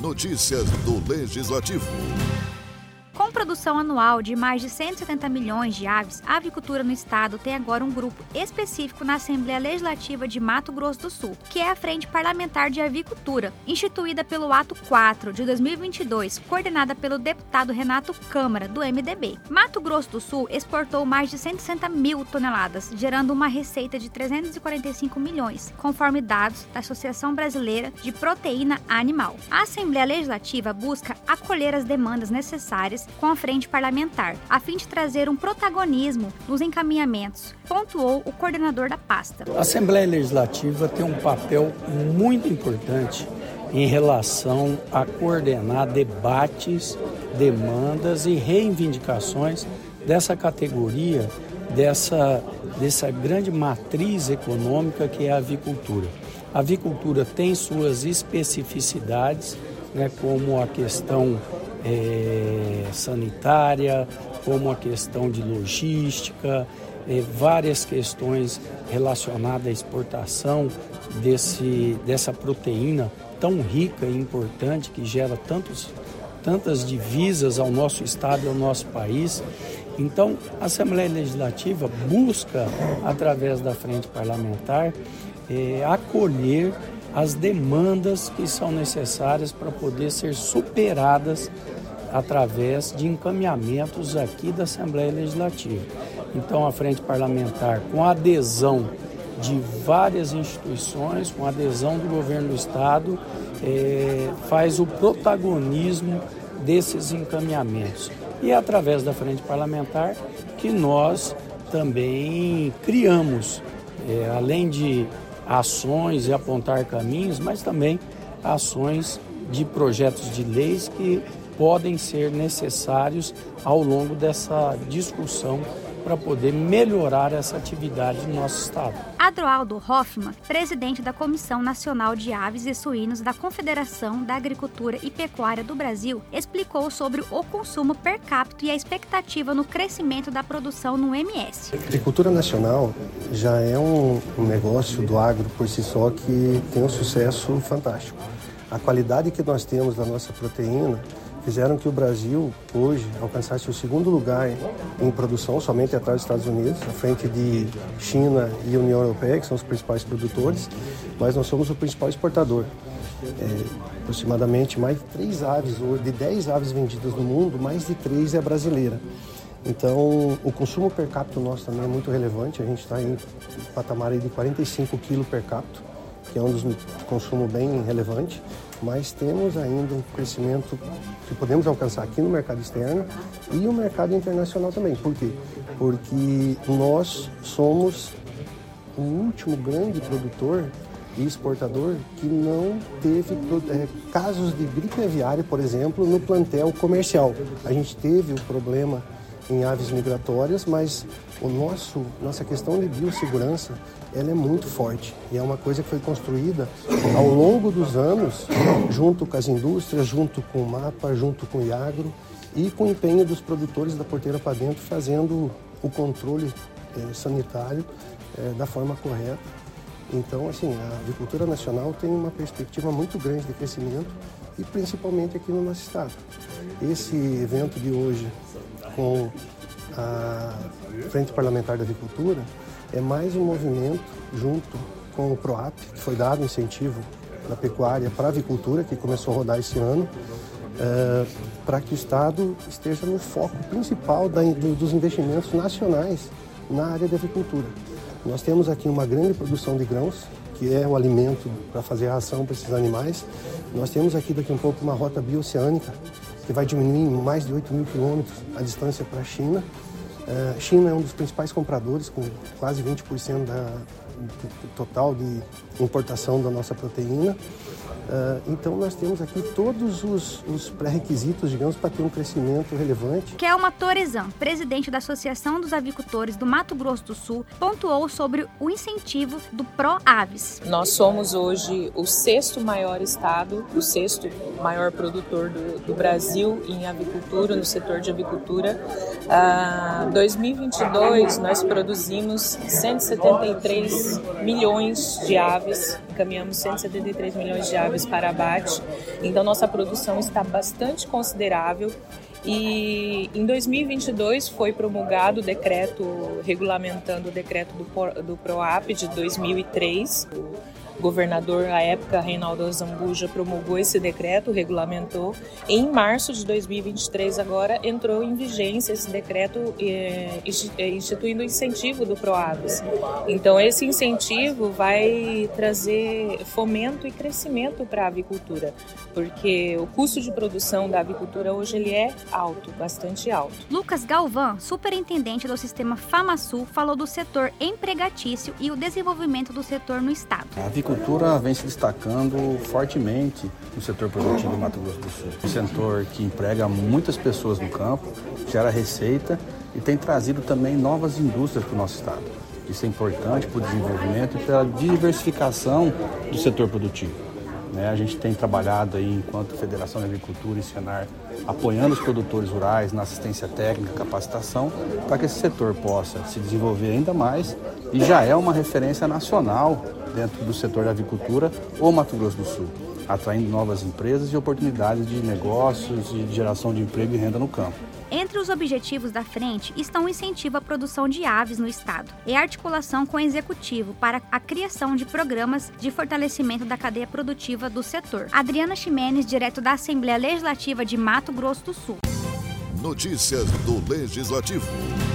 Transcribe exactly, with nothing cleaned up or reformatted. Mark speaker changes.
Speaker 1: Notícias do Legislativo.
Speaker 2: Com produção anual de mais de cento e setenta milhões de aves, a avicultura no estado tem agora um grupo específico na Assembleia Legislativa de Mato Grosso do Sul, que é a Frente Parlamentar de Avicultura, instituída pelo Ato quatro de dois mil e vinte e dois, coordenada pelo deputado Renato Câmara, do M D B. Mato Grosso do Sul exportou mais de cento e sessenta mil toneladas, gerando uma receita de trezentos e quarenta e cinco milhões, conforme dados da Associação Brasileira de Proteína Animal. A Assembleia Legislativa busca acolher as demandas necessárias com a frente parlamentar, a fim de trazer um protagonismo nos encaminhamentos, pontuou o coordenador da pasta.
Speaker 3: A Assembleia Legislativa tem um papel muito importante em relação a coordenar debates, demandas e reivindicações dessa categoria, dessa, dessa grande matriz econômica que é a avicultura. A avicultura tem suas especificidades, né, como a questão É, sanitária, como a questão de logística, é, várias questões relacionadas à exportação desse, dessa proteína tão rica e importante que gera tantos, tantas divisas ao nosso estado e ao nosso país. Então, a Assembleia Legislativa busca, através da Frente Parlamentar, é, acolher as demandas que são necessárias para poder ser superadas através de encaminhamentos aqui da Assembleia Legislativa. Então, a Frente Parlamentar, com a adesão de várias instituições, com a adesão do governo do Estado, é, faz o protagonismo desses encaminhamentos. E é através da Frente Parlamentar que nós também criamos, é, além de ações e apontar caminhos, mas também ações de projetos de leis que podem ser necessários ao longo dessa discussão para poder melhorar essa atividade no nosso estado.
Speaker 2: Adroaldo Hoffmann, presidente da Comissão Nacional de Aves e Suínos da Confederação da Agricultura e Pecuária do Brasil, explicou sobre o consumo per capita e a expectativa no crescimento da produção no M S.
Speaker 4: A agricultura nacional já é um, um negócio do agro por si só que tem um sucesso fantástico. A qualidade que nós temos da nossa proteína fizeram que o Brasil hoje alcançasse o segundo lugar em produção, somente atrás dos Estados Unidos, à frente de China e União Europeia, que são os principais produtores, mas nós somos o principal exportador. É, aproximadamente mais de três aves, de dez aves vendidas no mundo, mais de três é brasileira. Então, o consumo per capita nosso também é muito relevante, a gente está em um patamar aí de quarenta e cinco quilos per capita, que é um dos consumos bem relevante. Mas temos ainda um crescimento que podemos alcançar aqui no mercado externo e no mercado internacional também. Por quê? Porque nós somos o último grande produtor e exportador que não teve é, casos de gripe aviária, por exemplo, no plantel comercial. A gente teve o problema em aves migratórias, mas o nosso, nossa questão de biossegurança ela é muito forte e é uma coisa que foi construída ao longo dos anos, junto com as indústrias, junto com o MAPA, junto com o IAGRO e com o empenho dos produtores da porteira para dentro, fazendo o controle eh, sanitário eh, da forma correta. Então, assim, a avicultura nacional tem uma perspectiva muito grande de crescimento e principalmente aqui no nosso estado. Esse evento de hoje com a Frente Parlamentar da Avicultura é mais um movimento junto com o PROAP, que foi dado incentivo da pecuária para a avicultura, que começou a rodar esse ano, é, para que o Estado esteja no foco principal da, do, dos investimentos nacionais na área de avicultura. Nós temos aqui uma grande produção de grãos, que é o alimento para fazer a ração para esses animais. Nós temos aqui daqui a um pouco uma rota bioceânica, que vai diminuir em mais de oito mil quilômetros a distância para a China. A China é um dos principais compradores, com quase vinte por cento da, do total de importação da nossa proteína. Então, nós temos aqui todos os, os pré-requisitos, digamos, para ter um crescimento relevante.
Speaker 2: Kelma Torezan, presidente da Associação dos Avicultores do Mato Grosso do Sul, pontuou sobre o incentivo do ProAves.
Speaker 5: Nós somos hoje o sexto maior estado, o sexto maior produtor do, do Brasil em avicultura, no setor de avicultura. Em uh, dois mil e vinte e dois, nós produzimos cento e setenta e três milhões de aves encaminhamos cento e setenta e três milhões de aves para abate, então nossa produção está bastante considerável. E em dois mil e vinte e dois foi promulgado o decreto, regulamentando o decreto do, do PROAP de dois mil e três. O governador, à época, Reinaldo Azambuja, promulgou esse decreto, regulamentou. E em março de dois mil e vinte e três, agora, entrou em vigência esse decreto eh, instituindo o incentivo do PROAVES. Então, esse incentivo vai trazer fomento e crescimento para a avicultura, porque o custo de produção da avicultura hoje ele é alto, bastante alto.
Speaker 2: Lucas Galvão, superintendente do sistema FamaSul, falou do setor empregatício e o desenvolvimento do setor no estado.
Speaker 6: A avicultura vem se destacando fortemente no setor produtivo do Mato Grosso do Sul. Um setor que emprega muitas pessoas no campo, gera receita e tem trazido também novas indústrias para o nosso estado. Isso é importante para o desenvolvimento e para a diversificação do setor produtivo. Né? A gente tem trabalhado aí, enquanto Federação de Agricultura e Senar, apoiando os produtores rurais na assistência técnica, capacitação, para que esse setor possa se desenvolver ainda mais e já é uma referência nacional dentro do setor da avicultura ou Mato Grosso do Sul, atraindo novas empresas e oportunidades de negócios e de geração de emprego e renda no campo.
Speaker 2: Entre os objetivos da frente estão o incentivo à produção de aves no estado e a articulação com o executivo para a criação de programas de fortalecimento da cadeia produtiva do setor. Adriana Ximenes, direto da Assembleia Legislativa de Mato Grosso do Sul.
Speaker 1: Notícias do Legislativo.